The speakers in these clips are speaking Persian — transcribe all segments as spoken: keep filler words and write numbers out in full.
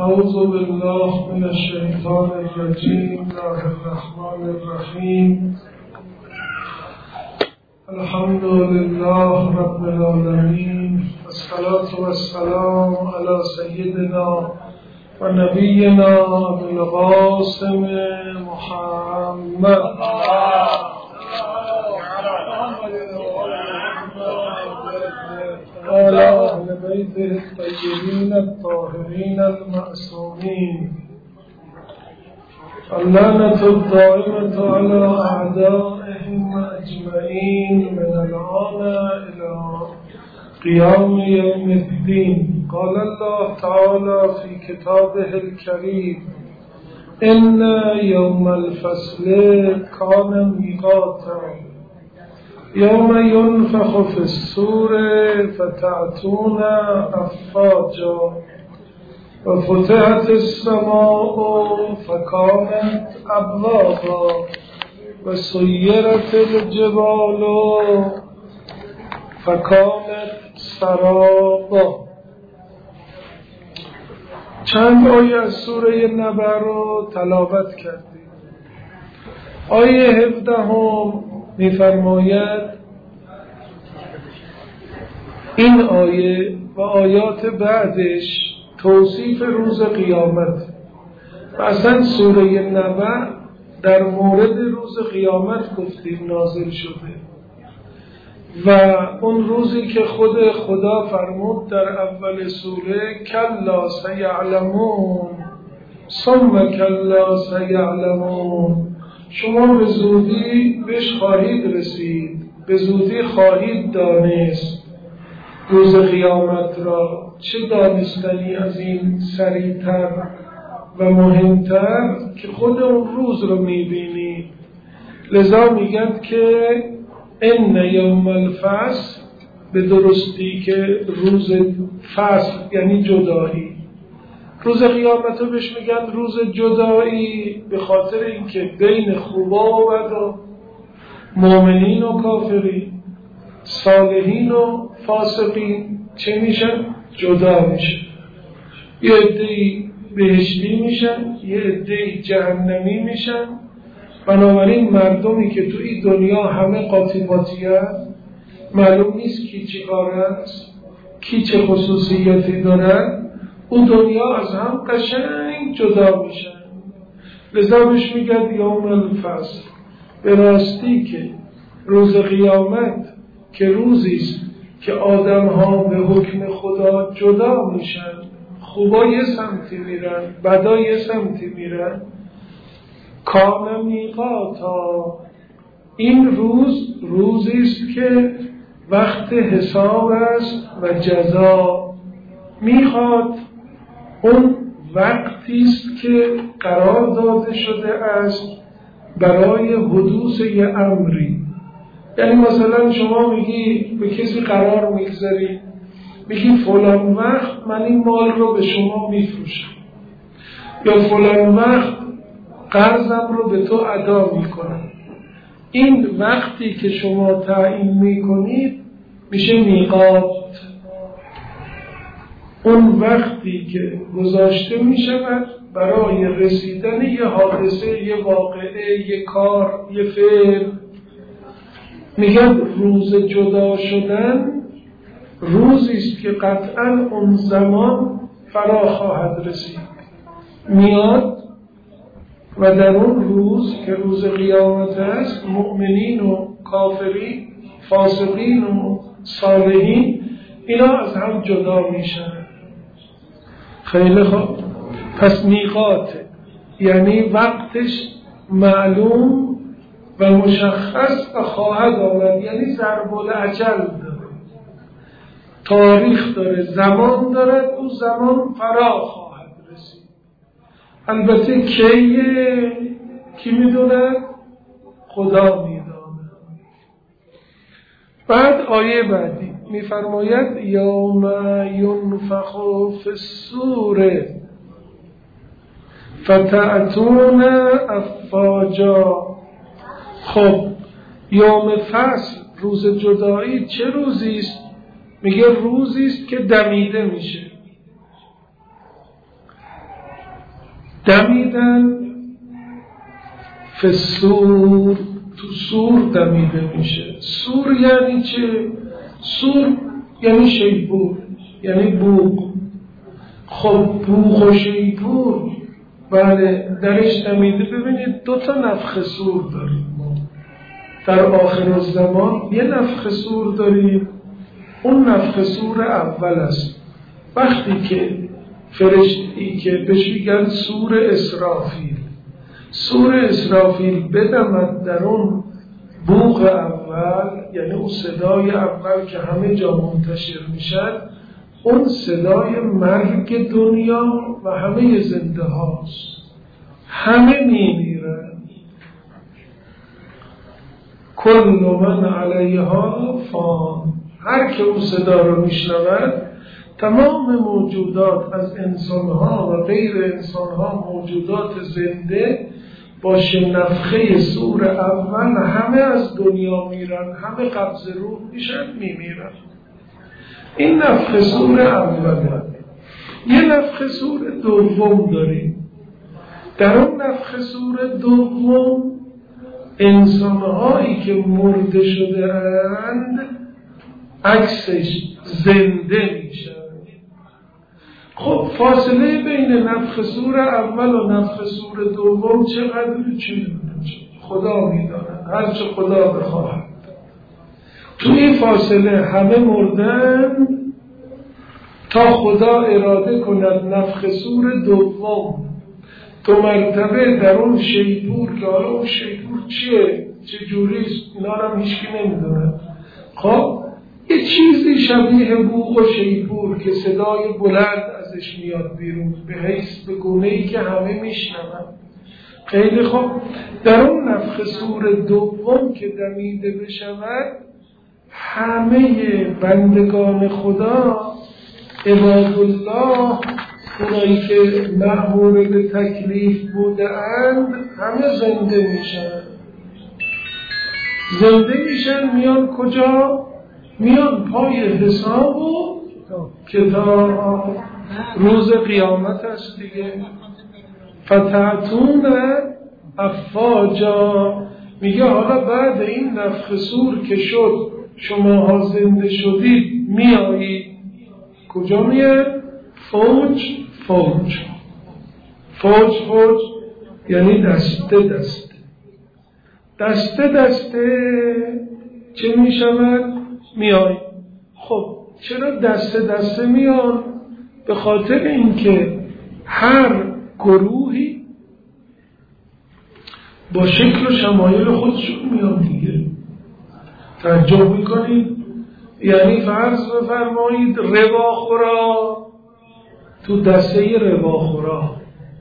اعوذ بالله من الشیطان الرجیم. الله الرحمن الرحیم. الحمد لله رب العالمین، والصلاة والسلام علی سیدنا و نبینا ابی القاسم محمد وعلى أهل بيته الطيبين الطاهرين المعصومين. اللعنة الدائمة على أعدائهم أجمعين من الآن إلى قيام يوم الدين. قال الله تعالى في كتابه الكريم: إن يوم الفصل كان ميقاتا يوم ينفخ في الصور فتأتون أفواجا وفتحت السماء فكانت أبوابا وسيرت الجبال فكانت سرابا. چند آیه از سوره نبأ رو تلاوت کردیم. آیه هفدهم می‌فرماید این آیه و آیات بعدش توصیف روز قیامت و اصلا سوره نبأ در مورد روز قیامت گفتیم نازل شده و اون روزی که خود خدا فرمود در اول سوره: کلا سیعلمون ثم کلا سیعلمون، شما به زودی بهش خواهید رسید، به زودی خواهید دانست روز قیامت را. چه دانستنی از این سریعتر و مهمتر که خود اون روز رو میبینید. لذا میگن که ان یوم الفصل، به درستی که روز فصل یعنی جدایی. روز قیامت رو بهش میگن روز جدایی به خاطر اینکه بین خوبا و بدا، مؤمنین و کافرین، صالحین و فاسقین چه میشن؟ جدا میشن. یه عده‌ای بهشتی میشن، یه عده‌ای جهنمی میشن. بنابراین مردمی که تو این دنیا همه قاطی باطی هست، معلوم نیست کی چی کار است، کی چه خصوصیتی دارد، اون دنیا از هم قشنگ جدا میشن. لذا بهش میگن یوم الفصل. به راستی که روز قیامت که روزیست که آدم ها به حکم خدا جدا میشن، خوبا یه سمتی میرن، بدا یه سمتی میرن. کان میقاتا، این روز روزیست که وقت حساب است و جزا. میخواد اون وقتی است که قرار داده شده است برای حدوث یه امری. یعنی مثلا شما میگی به کسی قرار میگذاری، میگی فلان وقت من این مال رو به شما میفروشم، یا فلان وقت قرضم رو به تو ادا میکنم. این وقتی که شما تعیین میکنید میشه میقات. اون وقتی که گذاشته میشود برای رسیدن یه حادثه، یه واقعه، یه کار، یه فعل. میگن روز جدا شدن روزیست که قطعا اون زمان فرا خواهد رسید. میاد و در اون روز که روز قیامت است، مؤمنین و کافرین، فاسقین و صالحین، اینا از هم جدا میشن. خیلی خوب. پس میقاته یعنی وقتش معلوم و مشخص و خواهد آمد، یعنی ضرب الاجل داره، تاریخ داره، زمان داره، اون زمان فرا خواهد رسید. البته کیه؟ کی میدونه؟ خدا میدونه. بعد آیه بعدی میفرماید یوم ینفخ فی الصور فتأتون افواجا. خب یوم فصل، روز جدایی، چه روزیست؟ میگه روزیست که دمیده میشه. دمیدن فسور، تو سور دمیده میشه. سور یعنی چه؟ سور یعنی شیپور، یعنی بوق. خب بوق و شیپور بله درش دمیده. ببینید دو تا نفخ سور داریم ما در آخر الزمان. یه نفخ سور داریم، اون نفخ سور اول است، وقتی که فرشتی که بهش میگن سور اسرافیل، سور اسرافیل بدمد در اون بوق اول، یعنی اون صدای اول که همه جا منتشر میشن، اون صدای مرگ دنیا و همه زنده هاست، همه میمیرن. کل من علیها فان، هر که اون صدا رو میشنود، تمام موجودات از انسانها و غیر انسانها، موجودات زنده، با نفخه سور اول همه از دنیا میرن، همه قبض روح میشن، میمیرن. این نفخ سور اوله. یه نفخ سور دوم داریم. در اون نفخ سور دوم انسانهایی که مرده شده اند عکسش زنده میشن. خب فاصله بین نفخ سور اول و نفخ سور دوم چقدر؟ چه خدا میداند، هرچه خدا بخواهد. تو این فاصله همه مردن تا خدا اراده کند نفخ سور دوم دو مرتبه در اون شیپور، که حالا اون شیپور چیه، چه جوریست، اینا هم هیچکی نمیدونه. خب یه چیزی شبیه بوق و شیپور که صدای بلند ازش میاد بیرون، به حیث به گونه‌ای که همه میشنون. خیلی خوب، در اون نفخ سور دوم که دمیده بشود، همه بندگان خدا، عباد الله، اونایی که مأمور به تکلیف بوده اند، همه زنده میشن. زنده میشن میان کجا؟ میان پای حساب و کتاب. روز قیامت است دیگه. فتحتون افواجا، میگه حالا بعد این نفخ سور که شد، شماها زنده شدید، میایید کجا؟ میاد فوج فوج فوج فوج یعنی دسته دسته دسته دسته چه میشود؟ میای. خب چرا دسته دسته میان؟ به خاطر اینکه هر گروهی با شکل و شمایل خودشون میان دیگه. توجه میکنید؟ یعنی فرض بفرمایید رباخورا تو دسته رباخورا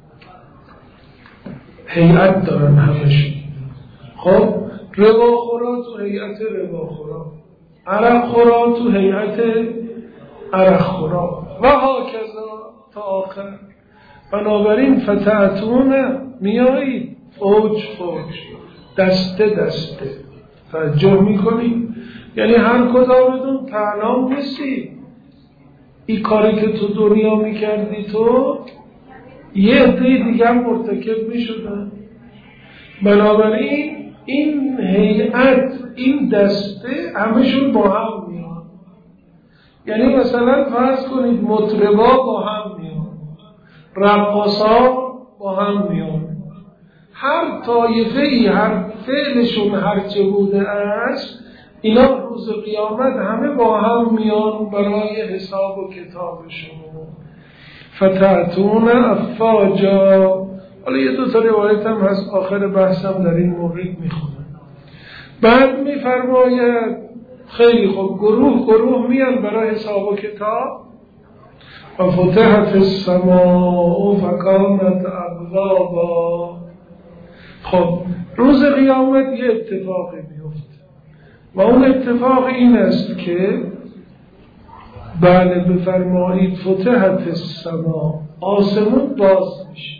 هیئت دارن همشون. خب رباخورا تو هیئت رباخورا، عرقخورا تو هیئت عرقخورا و هاکذا تا آخر. بنابراین فتحتون میایید فوج فوج، دسته دسته. توجه میکنید؟ یعنی هر کدامتون تنها نیستی. این کاری که تو دنیا میکردی تو، یه عده دیگر مرتکب میشدن. بنابراین این هیئت، این دسته همشون با هم میان. یعنی مثلا فرض کنید مطربا با هم میان، رقاصا با هم میان. هر طایفه ای هر فعلشون هرچه بوده است، اینا روز قیامت همه با هم میان برای حساب و کتابشون. فتحتون افواجا. حالا یه دو تا روایت هم هست، آخر بحثم در این مورد میخونم. بعد میفرماید خیلی خوب، گروه گروه میان برای حساب و کتاب. و فتحت السماء فکانت ابوابا. خب روز قیامت یه اتفاقی میفته و اون اتفاق این است که بله بفرمایید فتحت السماء، آسمون باز میشه.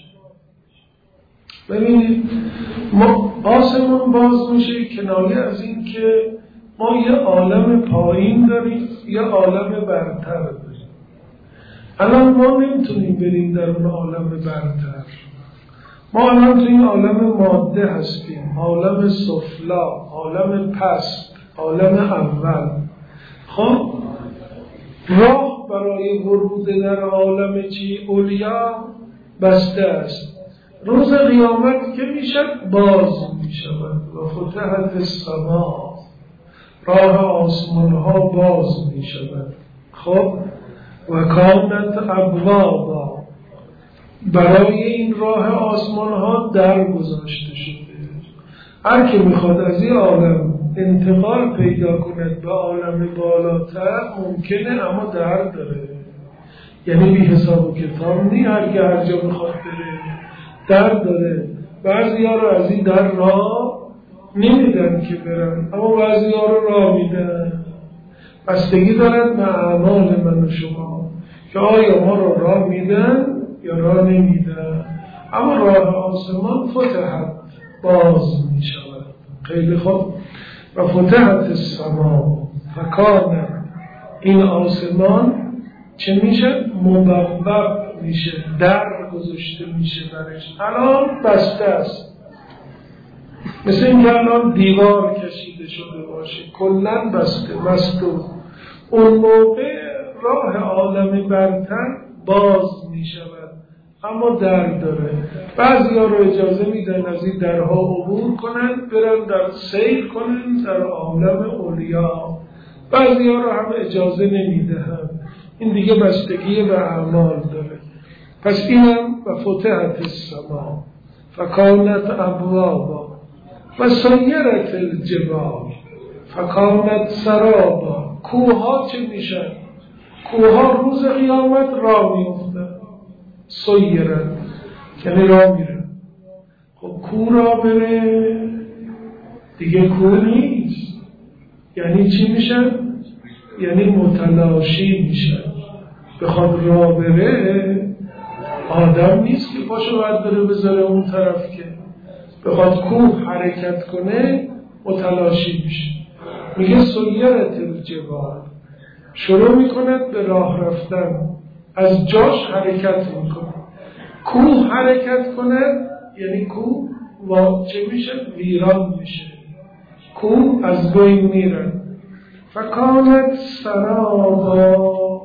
ببینید ما آسمون باز میشه کنایه از این که ما یه عالم پایین داریم، یه عالم برتر داریم. الان ما نمیتونیم بریم در اون عالم برتر. ما الان تو این عالم ماده هستیم، عالم سفلا، عالم پست، عالم اول. خب راه برای ورود در عالم چی؟ علیا بسته است. روز قیامت که میشد باز میشود و فتحت السما، راه آسمان ها باز میشود. خب و کانت ابوابا، برای این راه آسمان ها در گذاشته شده. هر که میخواد از این عالم انتقال پیدا کند به عالم بالاتر ممکنه، اما در داره، یعنی بی حساب و کتاب نی. هر که هر جا بخواد بره در داره. بعضی ها رو از این در راه نمیدن که برن، اما بعضی ها رو راه میدن. بستگی دارد به اعمال من و شما که آیا ما رو راه میدن یا راه نمیدن. اما راه آسمان فتحت، باز میشود. خیلی خوب. و فتحت السما فکان، این آسمان چه میشه؟ مبوب میشه، در گذاشته میشه برش. الان بسته است، مثل این که الان دیوار کشیده شده باشه، کلن بسته مستو. اون موقع راه عالم برتر باز میشود، اما در داره. بعضی ها رو اجازه میدن از این درها عبور کنن، برن در سیر کنن در عالم علیا. بعضی ها رو هم اجازه نمیدهن. این دیگه بستگی به اعمال داره. پس اینم و فتحت السما فکانت ابوابا و سیرت الجبال فکانت سرابا. کوها چه میشن؟ کوها روز قیامت راه میفتن. سیرت یعنی راه میره. خب کو راه بره دیگه کو نیست، یعنی چی میشن؟ یعنی متلاشی میشن. بخواد راه بره آدم نیست که پاشو باید بره بذاره اون طرف، که بخواد کوه حرکت کنه متلاشی میشه. میگه سیرت الجبال، شروع میکند به راه رفتن، از جاش حرکت میکنه. کوه حرکت کنه یعنی کوه چه میشه؟ ویران میشه. کوه از بین میرن. فکانت سرابا،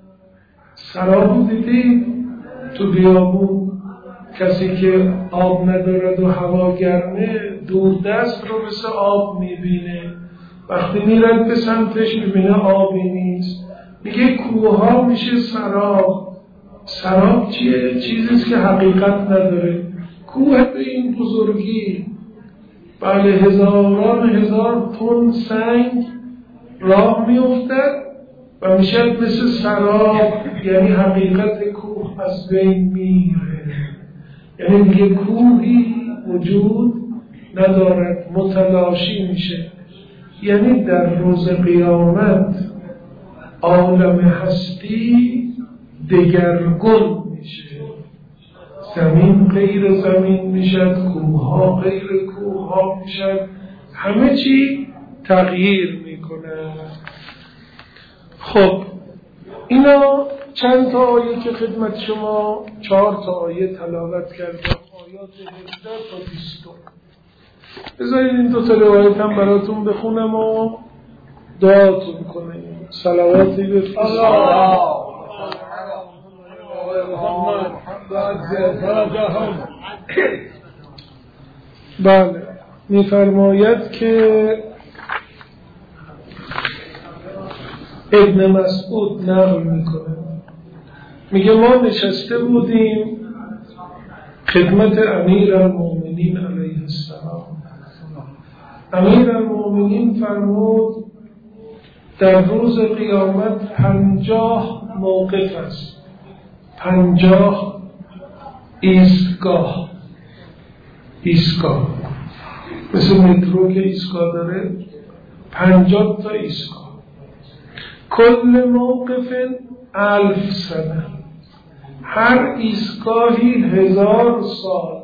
سراب دیدید تو بیابون کسی که آب ندارد و هوا گرمه دور دست رو مثل آب میبینه، وقتی میرد به سمتش میبینه آبی نیست. میگه کوه ها میشه سراب. سراب چیه؟ چیزیست که حقیقت نداره. کوه به این بزرگی، بله هزاران هزار تن سنگ راه میافتد و میشه مثل سراب، یعنی حقیقت کوه از بین میره. یعنی دیگه کوهی وجود ندارد، متلاشی میشه. یعنی در روز قیامت عالم هستی دگرگون میشه. زمین غیر زمین میشد، کوهها غیر کوهها میشد، همه چی تغییر میکنه. خب اینا چند تا آیه که خدمت شما چهار تا آیه تلاوت کردم، آیات هفده تا بیست. بذارید این دو تا روایت هم براتون بخونم و دعاتون کنیم. صلواتی بفرستید. بله میفرماید که ابن مسعود نقل میکنه، میگه ما نشسته بودیم خدمت امیر المؤمنین علیه السلام. امیر المؤمنین فرمود در روز قیامت پنجاه موقف است، پنجاه ایستگاه. ایستگاه مثل مترو که ایستگاه داره، پنجاه تا ایستگاه. کل موقف الف سنه، هر ایستگاهی هزار سال.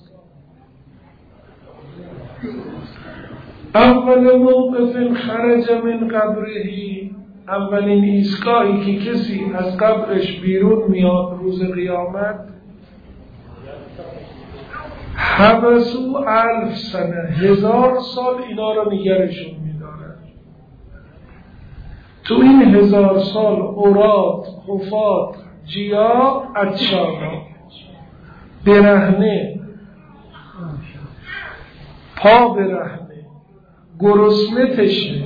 اول موقف خرج من قبرهی، اولین ایستگاهی که کسی از قبرش بیرون میاد روز قیامت، حبسو الف سنه، هزار سال اینا رو نگرشون میدارن. تو این هزار سال اوراد، حفات، جیا، عطشانا، برهنه، پا برهنه، گرسنه، تشنه،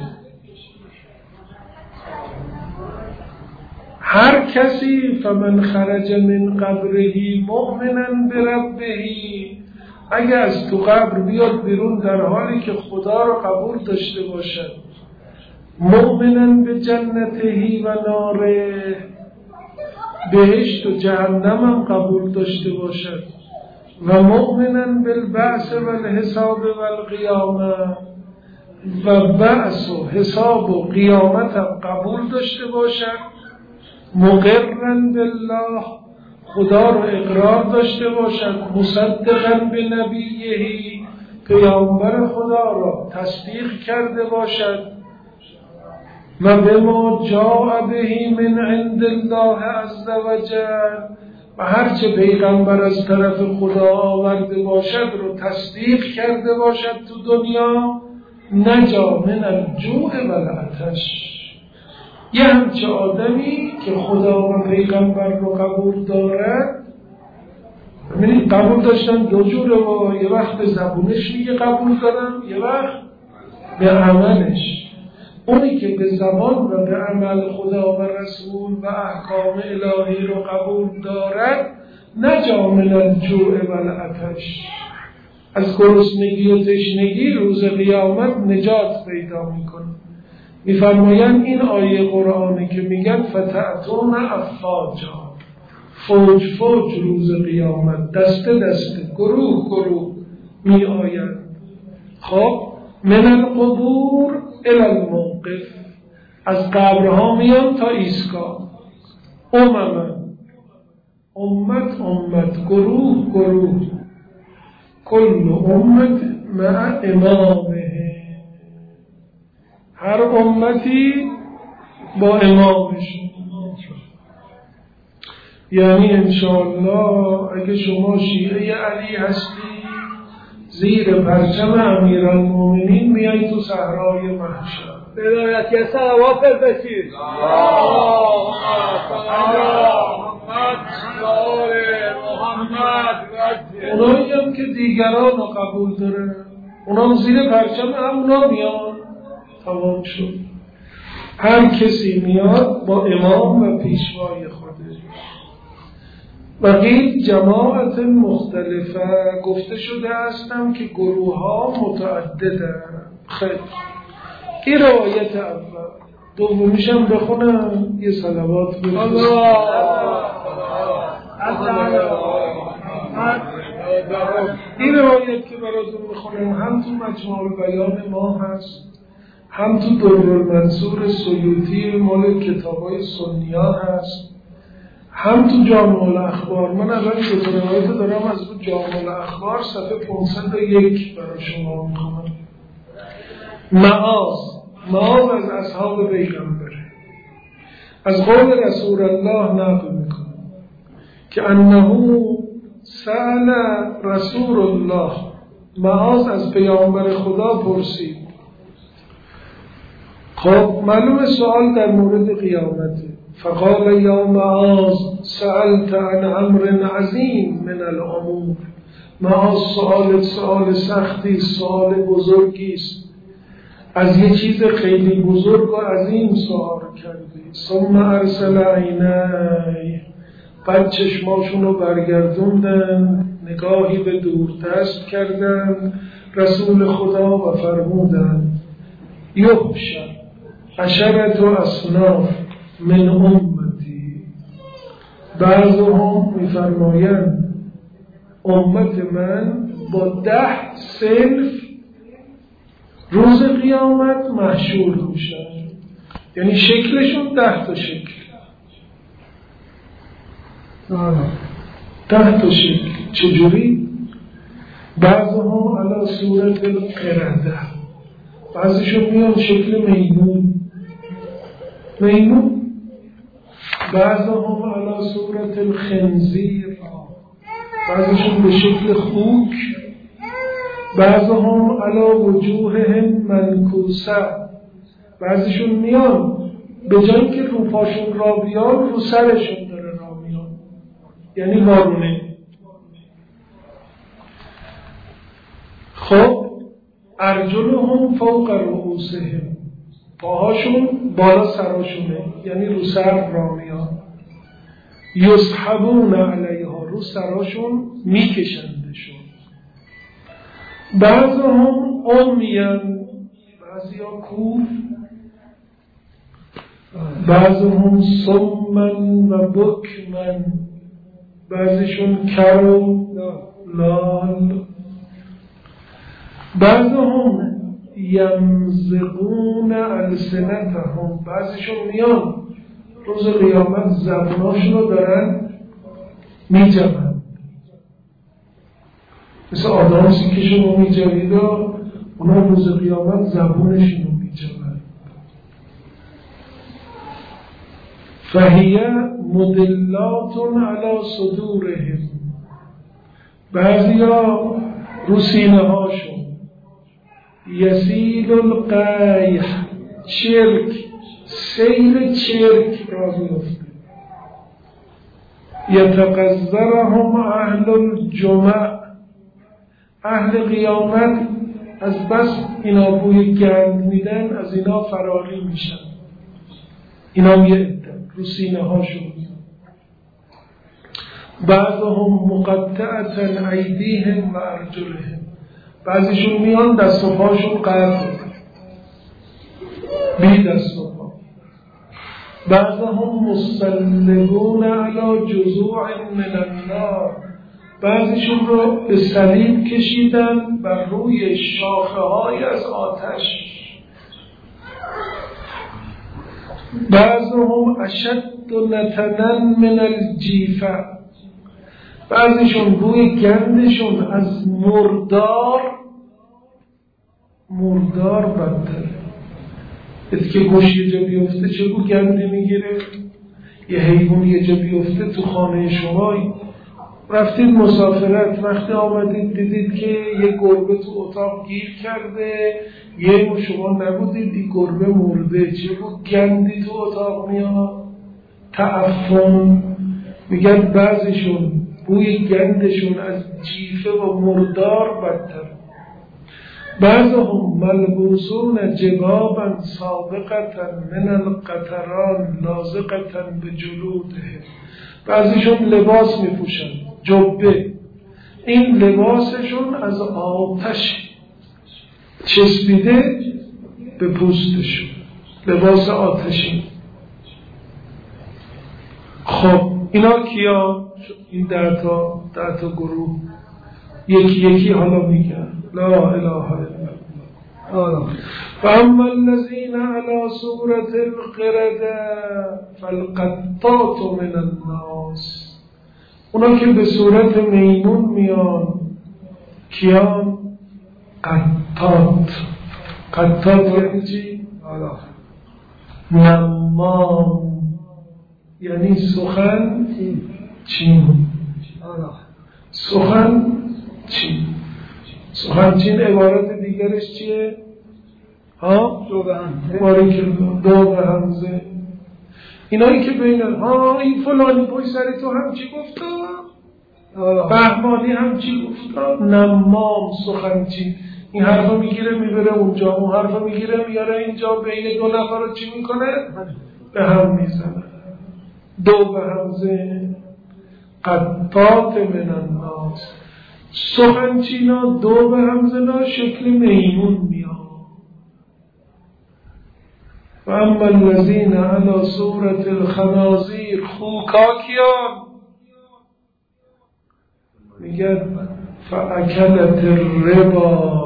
هر کسی فمن خرج من قبره مؤمنا بربه، اگه از تو قبر بیاد بیرون در حالی که خدا رو قبول داشته باشد، مؤمنا به جنته و ناره، بهشت و جهنم هم قبول داشته باشد، و مؤمنا بالبعث و الحساب و القیامه، و بعث و حساب و قیامت هم قبول داشته باشد، مقرا بالله، خدا رو اقرار داشته باشد، مصدقا به نبیه، پیامبر خدا را تصدیق کرده باشد، و به ما جاء به من عند الله عز وجل، و هرچه پیغمبر از طرف خدا آورده باشد رو تصدیق کرده باشد تو دنیا، نجا من الجوع و العطش. یه همچه آدمی که خدا و پیغمبر رو قبول دارد، ببینید قبول داشتن دو جوره، و یه وقت به زبونش میگه قبول دارم، یه وقت به عملش. اونی که به زبان و به عمل خدا و رسول و احکام الهی رو قبول دارد، نجا من الجوع و العطش، از گرسنگی و تشنگی روز قیامت نجات پیدا میکنه. میفرمایند این آیه قرآنی که میگن فتأتون افواجا، فوج فوج روز قیامت، دسته دسته، گروه گروه می آیند. خب من القبور الی الموقف، از قبرها میان تا ایستگاه. امم، امت امت، گروه گروه، کل امت مع امامه، هر امتی با امامش. یعنی انشاءالله اگه شما شیعه علی هستی، زیر پرچم امیرالمومنین میای تو صحرای محشر. بدایت صلوات بفرستید. اونایی هم که دیگران رو قبول داره، اونا زیر پرچم همونا میان. تمام شد. هر کسی میاد با امام و پیشوای خودش. و قیل جماعت مختلفه، گفته شده هستم که گروه ها متعدده. خیلی این روایت اول. دومیشم بخونم، یه صلوات بفرستم. این روایت که براتون میخونم هم تو مجموع البیان ما هست، هم تو درالمنصور سیوطی مال کتابای سنیا هست، هم تو جامع الاخبار. من الان دو تا روایت دارم از تو جامع الاخبار، صفحه پانصد و یک برای شما میخونم. معاذ معاذ از اصحاب پیغمبره، از قول رسول الله نقل میکنه که انه سأل رسول الله، معاذ از پیامبر خدا پرسید. خب معلوم سوال در مورد قیامته. فقال یا معاذ سألت عن امر عظیم من الامور، معاذ سوال سوال سختی، سوال بزرگی است، از یه چیز خیلی بزرگ و عظیم سوال کردی. ثم ارسل عینی، بعد چشماشون رو برگردوندن، نگاهی به دوردست کردن رسول خدا و فرمودن یحشر عشرت و اصناف من امتی. بعضهم میفرمایند امت من با ده صنف روز قیامت محشور میشن، یعنی شکلشون ده تا شکل، ده تا شکل. چجوری؟ بعضهم علی صورت القرده، بعضیشون میان شکل میمون میمون، بعضهم علی صورت الخنزیر، بعضیشون به شکل خوک، بعضهم علی وجوههم منکوسه، بعضیشون میان به جایی که رو پاشون را بیان رو سرشون داره را میان، یعنی وارونه. خب ارجلهم فوق رؤوسهم، پاهاشون بالا سراشونه، یعنی رو سر را میان. یسحبون علیها، رو سراشون میکشندشون. بعضهم عمیان، بعضی ها کوف، بعضهم صمن و بکمن، بعضیشون کر و لال. بعضهم یمزقون السنتهم، بعضیشون میان روز قیامت زبوناشون رو دارن میجمن، مثل آدم سیکشون رو میجمید و اونا روز قیامت زبونشون رو میجمن. فهیه مدلات علی صدورهم، بعضی ها رو سینه هاشون یسیل القیح، چرک، سیل چرک را میفته. یتقذرهم اهل الجمع، اهل قیامت از بس اینا بوی گند میدن از اینا فراری میشن. اینا میادن رو سینه هاشون. بعضهم مقطعة ایدیهم و ارجلهم، بعضیشون میان دست و پاشون قطع بی دست و پا. بعضهم مستلقون علی جذوع من النار، بعضیشون رو به صلیب کشیدن بر روی شاخه های از آتش. بعضهم اشد نتنا من الجیفه، بعضیشون بوی گندشون از مردار مردار بدتره. از که گوش یه جا بیفته چه بو گندی میگیره؟ یه حیوان یه جا بیفته تو خانه شمایی، رفتید مسافرت، وقتی آمدید دیدید که یه گربه تو اتاق گیر کرده، یه شما نبودید این گربه مرده، چه بو گندی تو اتاق میاد؟ تعفن. میگن بعضیشون بوی گندشون از جیفه و مردار بدتر. بعضهم ملبوسون جبابا سابقتا من القطران لازقتا به جلودهم، بعضیشون لباس میپوشن جبه، این لباسشون از آتش چسبیده به پوستشون، لباس آتشی. خب اینا کیا؟ این ده تا ده تا گروه یکی یکی حالا میگن لا اله الا الله. فاما الذين على صورة القردة فالقطات من الناس، اونا که به صورت میمون میان کیان؟ قطات. قطات یعنی چی؟ نمام، یعنی سخن چین. سخن چین. سخن چین عبارت دیگرش چیه؟ ها؟ دو به همزه. دو به همزه. اینایی که بینن ها این فلانی پای سر تو هم چی گفتا؟ بهمانی هم چی گفتا؟ نمام، سخن چین. این حرفا میگیره میبره اونجا، اون حرفا میگیره میاره اینجا، بین دو نفر رو چی میکنه؟ به هم میزنه. دو به همزه. قطات من الناس، سخنچینا دو به همزه شکل میمون میاد. و اما الذین علی صورت الخنازیر، خوکاکیان میگن فاکلت الربا،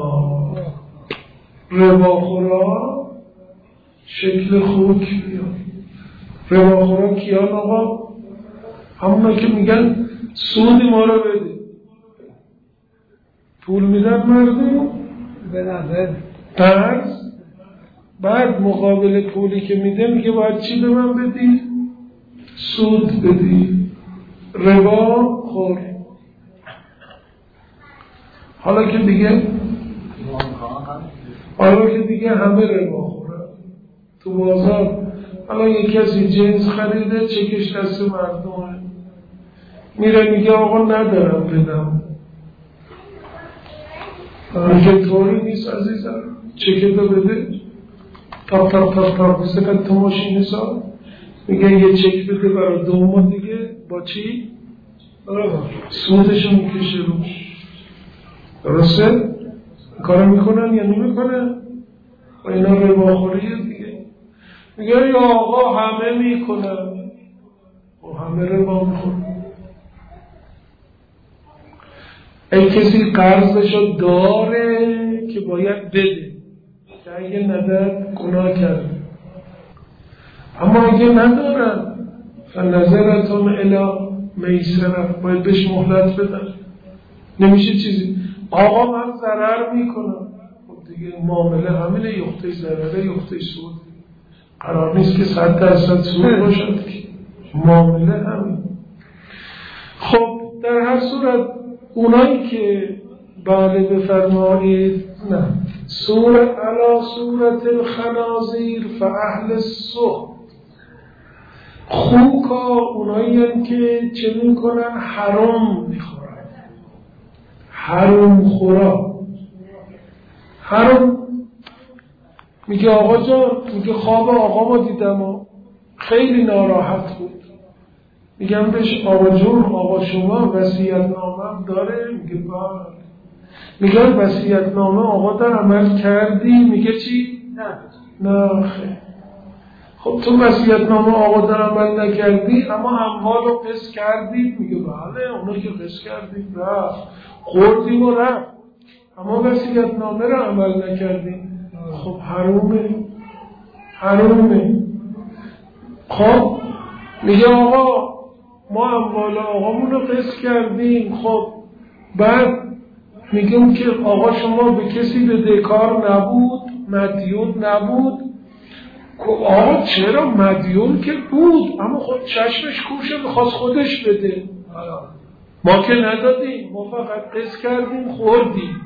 رباخورا شکل خوک میاد. رباخورا کیان آقا؟ همونا که میگن سودی ما رو بده، پول میدن مردم به نظر قرض، بعد مقابل پولی که میده میگه باید چی به من بدی؟ سود بدی، ربا خور. حالا که دیگه حالا که دیگه همه ربا خورن تو بازار. حالا یک کسی جنس خریده چکش دست مردمه، میره میگه آقا ندارم بدم، میگه طوری نیست عزیزم، چکتو بده، تاپ تاپ تاپ تاپ مثل تو ماشین حساب، میگه یه چک بده برای دو ماه دیگه با چی؟ سودشو میکشه روش. درسته؟ کارو میکنن یا نمیکنن؟ و اینا رباخوریه دیگه. میگه یا آقا همه میکنن و همه ربا میخورن. ای کسی قرضشو داره که باید بده، که اگه نداد گناه کرده. اما اگه ندارن فنظرتون الی میسره، باید بهش مهلت بدن. نمیشه چیزی آقا من ضرر میکنم، خب دیگه معامله همینه، یخته ضرره یخته سود. قرار نیست که صد درصد سود باشد که معامله همین. خب در هر صورت اونایی که بله بفرمایید نه صورت علا صورت الخنازیر فاهل السحت، خوکا اونایی هم که چه میکنن؟ حرام میخورن، حرام خورا. حرام میگه آقا جان، میگه خواب آقا ما دیدم و خیلی ناراحت بود. میگم بهش آقا جون آقا شما وصیت‌نامه داره؟ میگه بله. میگه وصیت‌نامه آقا در عمل کردی؟ میگه چی؟ نه نه خیلی. خب تو وصیت‌نامه آقا در عمل نکردی اما اموال رو قسط کردید؟ میگه بله اونا که قسط کردید رفت خوردیم و رفت، اما وصیت‌نامه رو عمل نکردیم. خب حرومه حرومه. خب میگه آقا ما اموال آقامون رو قسط کردیم، خب بعد میگم که آقا شما به کسی بدهکار نبود، مدیون نبود. آقا چرا مدیون که بود اما خود چشمش کوشه میخواست خودش بده، ما که ندادیم، ما فقط قسط کردیم خوردیم.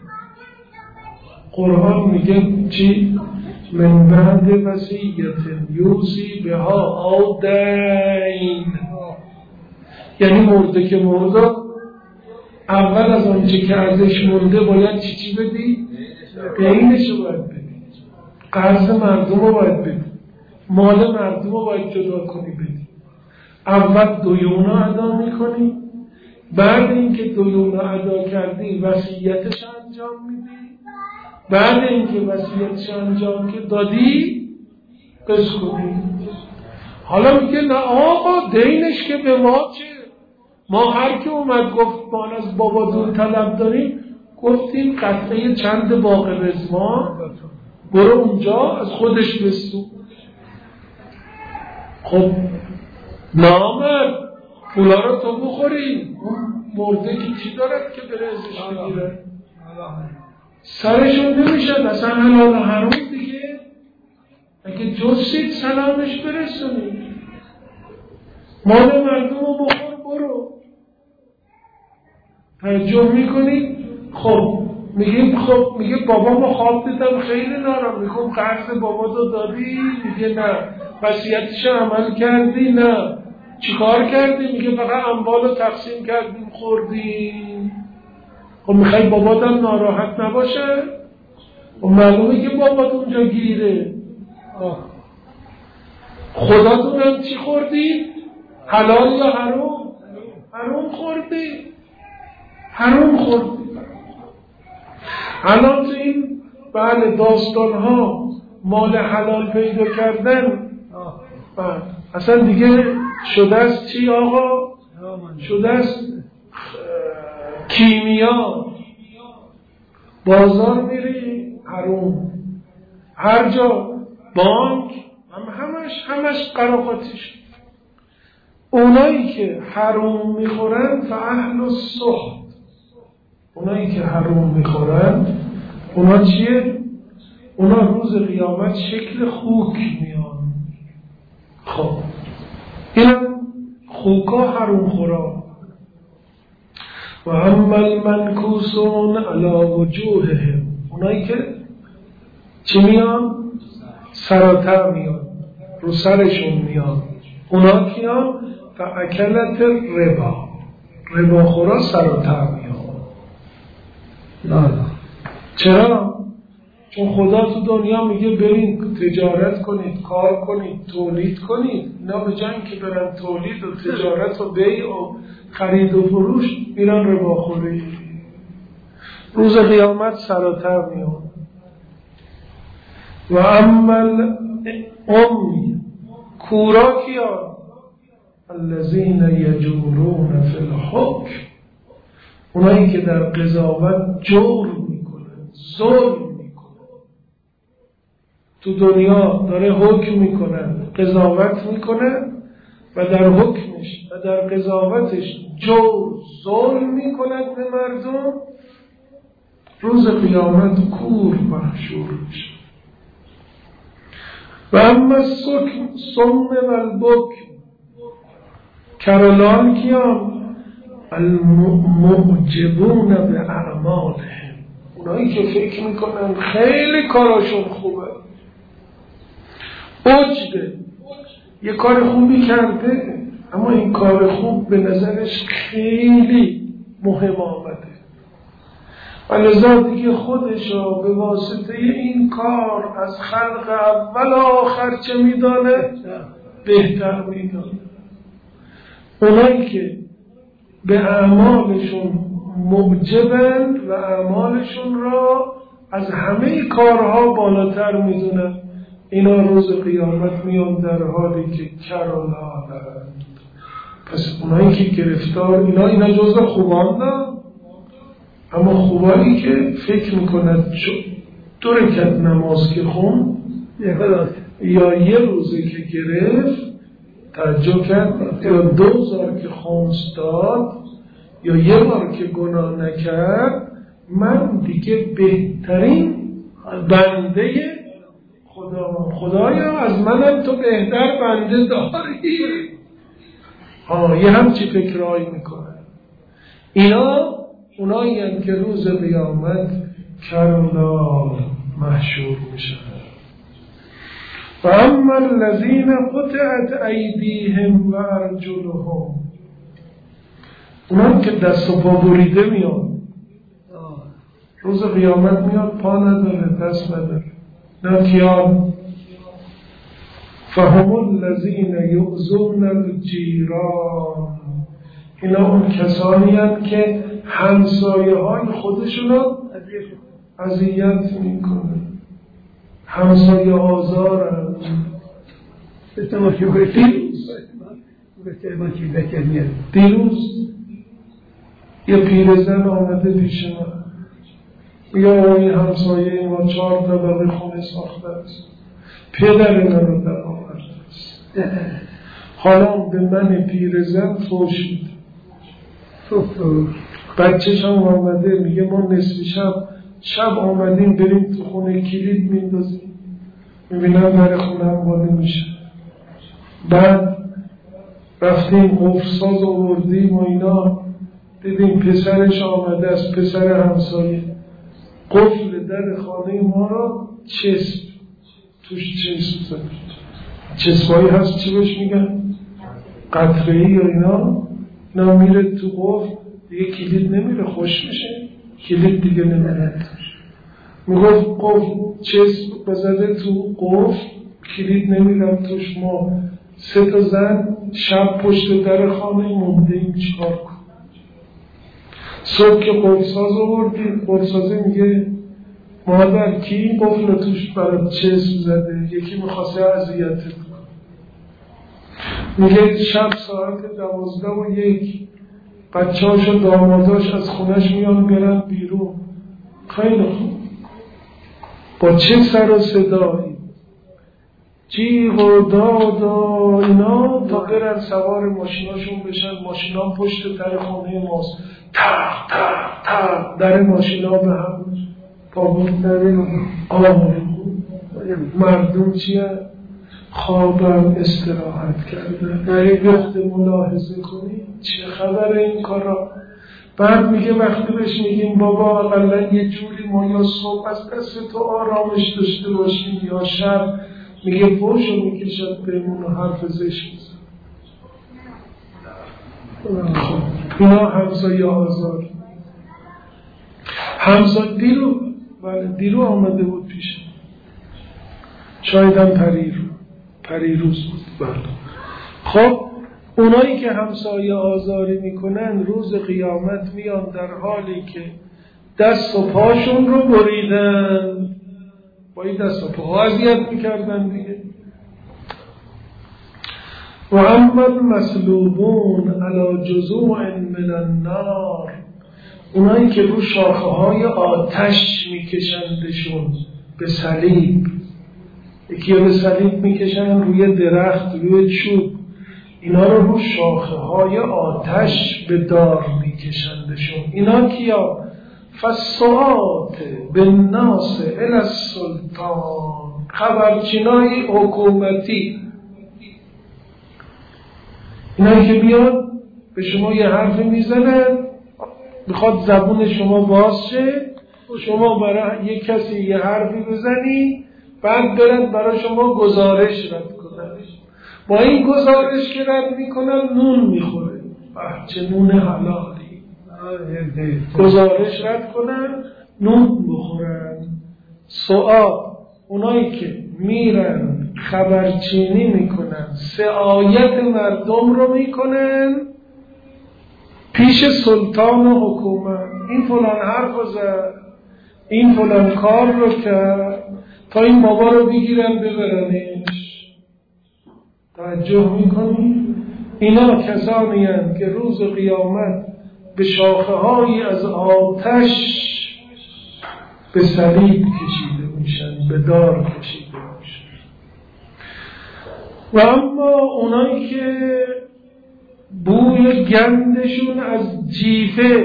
قرآن میگه چی؟ من بعد وصیت یوصی بها او دین، یعنی مرده که مرده اول از آنچه که ارزش مونده باید چی چی بدی؟ دینشو باید بدی، قرض مردم رو باید بدی، مال مردم رو باید جدا کنی بدی. اول دیونا ادا میکنی، بعد اینکه دیونا ادا کردی وصیتش انجام میدی، بعد اینکه وصیتش انجام که دادی قسط کنی. حالا میگه نه آقا دینش که به ما چه؟ ما هر که اومد گفت ما از بابا دون طلب داریم، گفتیم قطعه چند باغ رزما برو اونجا از خودش بستو. خب نامر پولا رو تو بخوری، مرده که چی دارد که بره ازش بگیره؟ سرشون نمیشد اصلا حلال حرام دیگه. اگه جستید سلامش برسونید، مال مردم رو بخور برو. توجه میکنید؟ خب میگه خب میگه بابا ما خواب دیدم خیلی نارم، میگم قرض بابا تو دادی؟ میگه نه. وصیتش عمل کردی؟ نه. چیکار کردی؟ میگه فقط اموال رو تقسیم کردیم خوردیم. خب میخوای باباتم ناراحت نباشه؟ خب معلومه که بابات اونجا گیره. خداتونم چی خوردی؟ حلال یا حرام؟ حرام خوردی، حرام خوردی. الان تو این بله داستان ها مال حلال پیدا کردن بله. اصلا دیگه شده است چی آقا؟ شده است کیمیا. بازار میری حرام، هر جا بانک هم همش همش قراقاتیش. اونایی که حرام میخورن فاهل السحت، اونایی که حرام میخورن اونا چیه؟ اونا روز قیامت شکل خوک میان. خب این خوکا حرام خورا. و اما المنکوسون علی وجوههم، اونایی که چی میان؟ سراتر میان، رو سرشون میان. اونا کیان؟ فاکلت ربا، ربا خورا سراتر میان. نه چرا؟ چون خدا تو دنیا میگه برین تجارت کنید، کار کنید، تولید کنید. اینا به جای اینکه برن تولید و تجارت و بیع و خرید و فروش، میرن رباخوری. روز قیامت سراتر میان. و عمل امی کورا کیا؟ الذین یجورون فی الحکم، اونایی که در قضاوت جور میکنن، ظلم میکنن. تو دنیا داره حکم میکنن، قضاوت میکنن و در حکمش و در قضاوتش جور ظلم میکنن به مردم. روز قیامت کور محشور میشه. و اما سم و البکم کرولان کیان؟ المعجبون به اعمالهم، اونایی که فکر میکنن خیلی کاراشون خوبه، عجبه، یه کار خوبی کرده اما این کار خوب به نظرش خیلی مهم آمده و لذا دیگه خودش رو به واسطه این کار از خلق اول آخر چه میدانه؟ بهتر میدانه. اونایی که به اعمالشون معجبند و اعمالشون را از همه کارها بالاتر میدونن، اینا روز قیامت میان در حالی که کرالانند. پس اونایی که گرفتار، اینا اینا جزء خوبان نه، اما خوبانی که فکر میکنند دو رکعت نماز که خون یا یه روزه که گرفت تعجب کرد، یا دوزار که خمس داد، یا یه بار که گناه نکرد، من دیگه بهترین بنده خدا، خدایا از منم تو بهتر بنده داری. ها یه همچی فکرهایی میکنن. اینا اونایی هم که روز قیامت کرولال محشور میشن. و اما الذین قطعت ایدیهم و ارجلهم، اونایی که دست و پا بریده میان، روز قیامت میاد پا نداره، دست نداره. نه کیان؟ فهم الذین یؤذون الجیران، اینا اون کسانی هستند که همسایه های خودشون رو اذیت میکنه، همسایه آزار هم. دیروز یه پیرزن آمده پیش من، یا این همسایه ما چهار طبقه خونه ساخته است، پدر من رو در آورده است، حالا به من پیرزن فوش میده. بچه‌ش هم آمده میگه ما نصف شب شب آمدیم بریم تو خونه کلید میندازیم، میبینم در خونه هم بالا میشه. بعد رفتیم قفل‌ساز آوردیم و اینا، دیدیم پسرش آمده از پسر همسایه، قفل در خانه ما را چسب توش چسب زد. چسبایی هست چی بهش میگن؟ قطره‌ای یا اینا. اینا میره تو قفل دیگه کلید نمیره، خوش میشه، کلید دیگه نمیره. میگفت قفل چسب بزده تو قفل، کلید نمیره توش. ما سه تا زن شب پشت در خانه مونده ایم، چیکار کن؟ صبح که قفل‌ساز آوردیم، قفل‌سازی میگه مادر کی قفل توش برای چسب زده؟ یکی میخواسته اذیتت کنه. میگه شب ساعت دوازده و یک بچه‌هاش و داماداش از خونش میان برن بیرون. خیلی خوب، با چه سر و صدایی، جیغ و داد و اینا، تا برن سوار ماشیناشون بشن. ماشینا پشت در خونه ماست، تق تق تق در ماشینا به هم پابود نریم. آه مردم چیه؟ خوابم استراحت کرده. داری وقت ملاحظه کنی چه خبر این کارا؟ بعد میگه وقتی بهش میگیم بابا اقلا یه جوری ما یا صبح از دست تو آرامش داشته باشیم یا شب، میگه پوشو میکشد بهمون و حرف زشت میزن. اینا همسایه آزار. همسایه دیرو بله دیرو آمده بود پیش، شاید هم پریرو پریروز بود. بله خب اونایی که همسایه آزاری میکنن روز قیامت میان در حالی که دست و پاشون رو بریدن، با این دست و پا اذیت میکردن دیگه. و اما المسلوبون علی جذوع من النار، اونایی که رو شاخه های آتش میکشندشون به صلیب، یکی به صلیب میکشن روی درخت روی چوب، اینا رو رو شاخه های آتش به دار میکشندشون. اینا کیا؟ فالصعات بالناس الی السلطان، خبرچینای حکومتی، اینایی که بیاد به شما یه حرف میزنن، میخواد زبون شما باز شه، شما برای یک کسی یه حرفی بزنی، بعد برد برای شما گزارش رد کنن. با این گزارش که رد میکنن نون میخوره، چه نون حلالی، گزارش رد کنن نون بخورن. سؤال اونایی که میرن خبرچینی میکنن، سعایت مردم رو میکنن پیش سلطان و حکومت، این فلان حرف رو زد، این فلان کار رو کرد، تا این بابا رو بگیرن ببرنش. توجه میکنی؟ اینا کسانی هستند که روز قیامت به شاخه هایی از آتش به صلیب کشیده میشن، به دار کشیده میشن. و اما اونایی که بوی گندشون از جیفه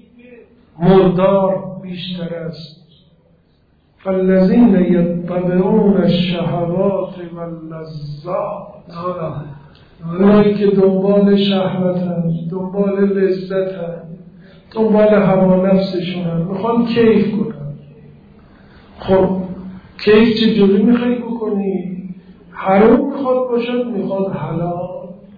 مردار بیشتر است، فالذین یتبعون الشهوات واللذات، اونایی که دنبال شهوتن، دنبال لذتن، دنبال هوا نفسشونن، میخوان کیف کنن. خب کیف چجوری میخوای بکنی؟ حرام میخواد باشد، میخواد حلال،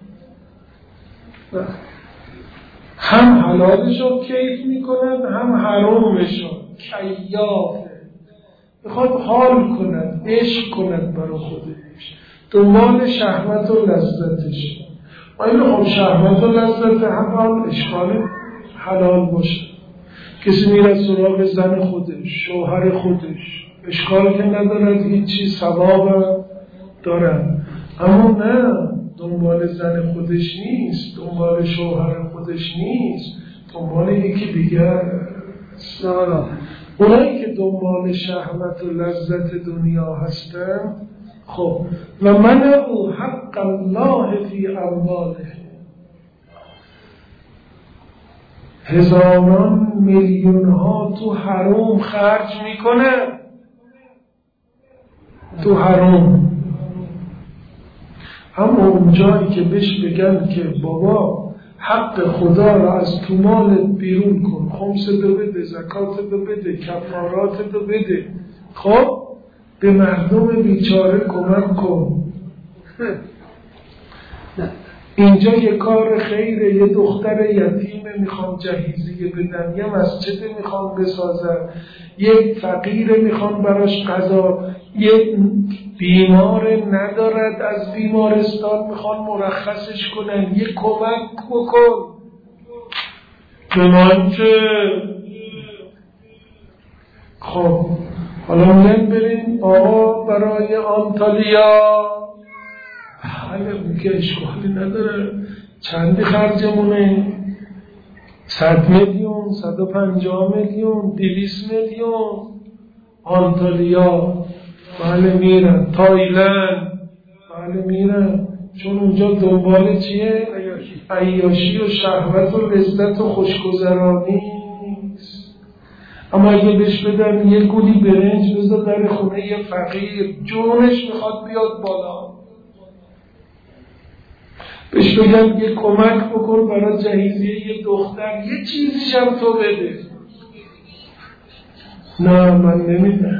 هم حلالشو کیف میکنن هم حرامشو، کیافه، میخواد حال کند، عشق کند برای خودش، دنبال شهوت و لذتش. و این خب شهوت و لذت هم اشکال حلال باشه. کسی میره سراغ زن خودش، شوهر خودش، اشکال که ندارد، هیچی، ثواب دارن. اما نه، دنبال زن خودش نیست، دنبال شوهر خودش نیست، دنبال یکی دیگر. اونایی که دنبال شهوت و لذت دنیا هستن، خب و منعوا حق الله فی امواله، هزاران میلیون ها تو حرام خرج میکنه، تو حرام. اما اون جایی که بهش بگن که بابا حق خدا را از تو مالت بیرون کن، خمس دو بده، زکات دو بده، کفارات دو بده، خب به مردم بیچاره کمک کن. اینجا یه کار خیره، یه دختر یتیمه میخوام جهیزیه بدن، یه مسجد میخوام بسازن، یه فقیر میخوام براش غذا، یه بیمار ندارد از بیمارستان میخوان مرخصش کنن، یه کمک بکن. چنانچه خب حالا میگن بریم آقا برای آنتالیا، حالا میگه اشکالی نداره، چندی خرجمونه؟ صد میلیون، صد و پنجاه میلیون، دویست میلیون. آنتالیا بله میرن، تایلند بله میرن، چون اونجا دنبال چیه؟ عیاشی و شهوت و لذت و خوشگذرانی نیست. اما اگه بهش بدن یه گولی برنج بذار در خونه یه فقیر، جونش میخواد بیاد بالا. بهش بگم یه کمک بکن برای جهیزیه یه دختر، یه چیزیش هم تو بده. نه من نمیدم.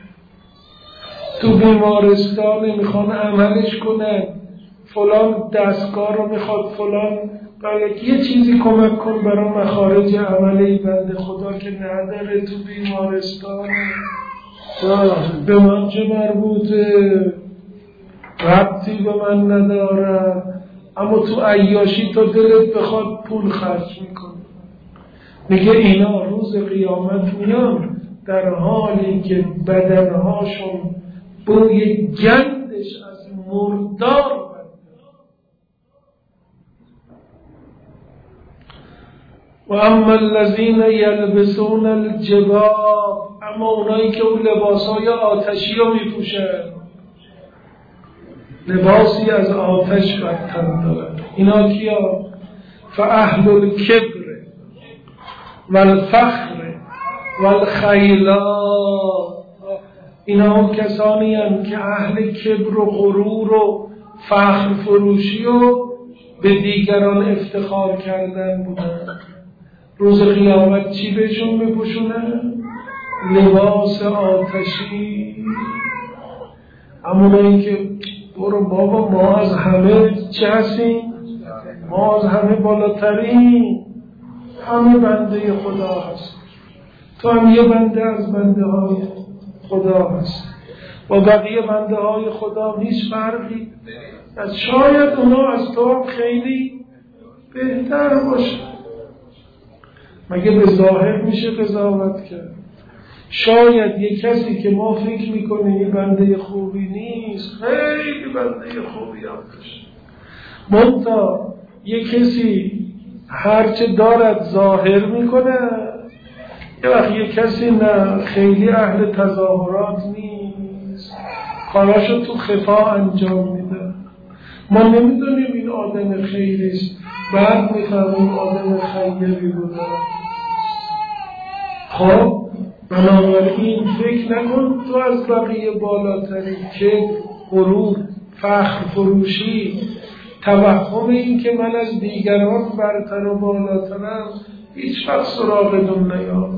تو بیمارستان میخوان عملش کنن، فلان دستگاه رو میخواد فلان، باید یه چیزی کمک کن برای مخارج عملی بنده خدا که نداره تو بیمارستان. به من چه مربوطه؟ ربطی به من نداره. اما تو عیاشی تو دلت بخواد پول خرج میکن. میگه اینا روز قیامت میان در حالی که بدنهاشون بوی گندش از مردار و اما الذین یلبسون الجباب، اما اونایی که اون لباسای آتشی رو میپوشن، لباسی از آتش بر تن دارن، اینا کیا؟ فاهل الکبر والفخر والخیلا، اینا هم کسانی هم که اهل کبر و غرور و فخر فروشی و به دیگران افتخار کردن بودن. روز قیامت چی بهشون میپوشونن؟ لباس آتشی. اما این که برو بابا ما از همه چه هستیم؟ ما از همه بالاترین، همه بنده خدا هست، تو هم یه بنده از بنده های خدا هست، با بقیه بنده های خدا هیچ فرقی، از شاید اونا از تو هم خیلی بهتر باشه. مگه به ظاهر میشه قضاوت کرد؟ شاید یه کسی که ما فکر میکنیم این بنده خوبی نیست، خیلی بنده خوبی هستش. منتها یه کسی هرچه دارد ظاهر میکنه، یه وقت یه کسی نه خیلی اهل تظاهرات نیست، کاراشو تو خفا انجام میده. ما نمیدونیم این آدم خیلیست، بعد میفهمیم آدم خیلی بوده. خب بنابراین فکر نکن تو از بقیه بالاتری، که غرور، فخر فروشی، توهم این که من از دیگران برتر و بالاترم هیچ وقت سراغتون نیاد.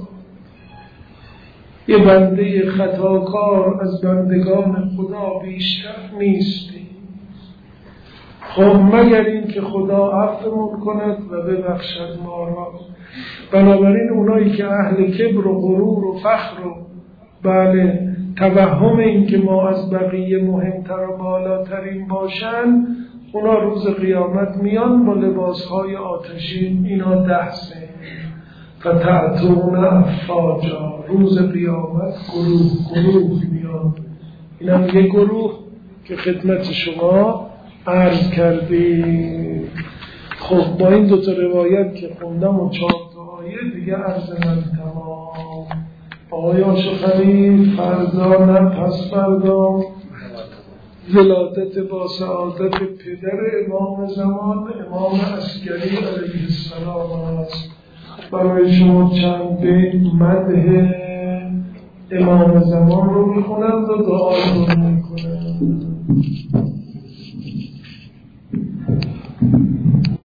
یه بنده خطاکار از بندگان خدا بیشتر نیستی، خب مگر این که خدا عفومون کند و ببخشد ما را. بنابراین اونایی که اهل کبر و غرور و فخر و بله توهم این که ما از بقیه مهمتر و بالاترین باشن، اونا روز قیامت میان با لباسهای آتشین، اینا ده سه فتأتون افواجا، روز قیامت گروه گروه میان. اینا یه گروه که خدمت شما عرض کردیم. خب با این دوتا روایت که خوندم و چهار تا آیه دیگه عرض من تمام. آقایان شخری فردا نه پس فردا ولادت با سعادت پدر امام زمان امام عسکری علیه السلام است. برای شما چند بیت مدح امام زمان رو میخونند و دعا رو میکنند.